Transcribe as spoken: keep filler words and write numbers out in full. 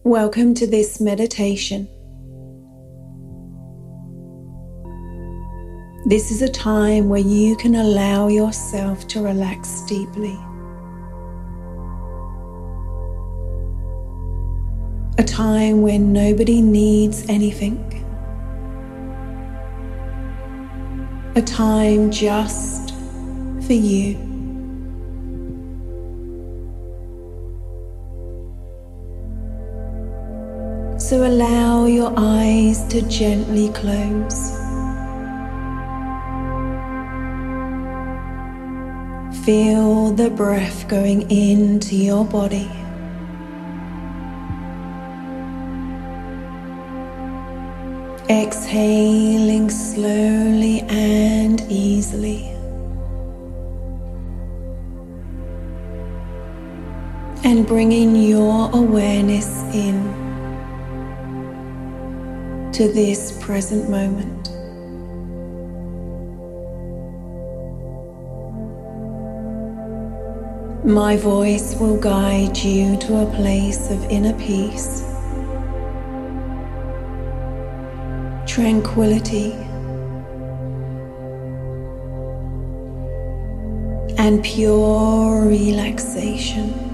Welcome to this meditation. This is a time where you can allow yourself to relax deeply. A time when nobody needs anything. A time just for you. So allow your eyes to gently close. Feel the breath going into your body. Exhaling slowly and easily. And bringing your awareness in to this present moment. My voice will guide you to a place of inner peace, tranquility, and pure relaxation.